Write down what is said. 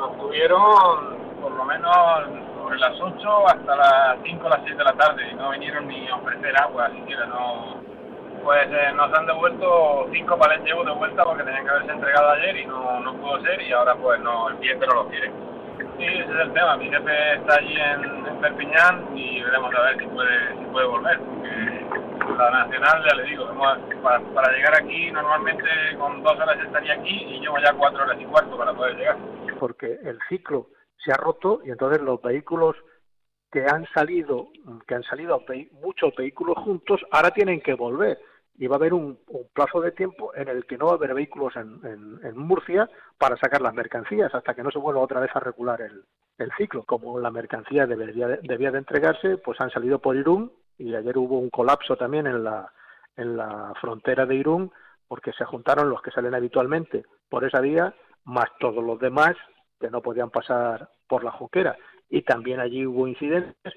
nos tuvieron por lo menos sobre las 8 hasta las 5 o las 6 de la tarde y no vinieron ni a ofrecer agua siquiera, no. Pues nos han devuelto 5 palets llevo de vuelta porque tenían que haberse entregado ayer y no pudo ser y ahora pues no, el cliente no lo quiere. Sí, ese es el tema. Mi jefe está allí en Perpiñán y veremos a ver si puede volver, porque la nacional, ya le digo, para llegar aquí normalmente con 2 horas estaría aquí y llevo ya 4 horas y cuarto para poder llegar. Porque el ciclo se ha roto y entonces los vehículos que han salido muchos vehículos juntos, ahora tienen que volver. Y va a haber un plazo de tiempo en el que no va a haber vehículos en Murcia para sacar las mercancías, hasta que no se vuelva otra vez a regular el ciclo. Como la mercancía debía de entregarse, pues han salido por Irún, y ayer hubo un colapso también en la frontera de Irún, porque se juntaron los que salen habitualmente por esa vía, más todos los demás que no podían pasar por la Junquera. Y también allí hubo incidentes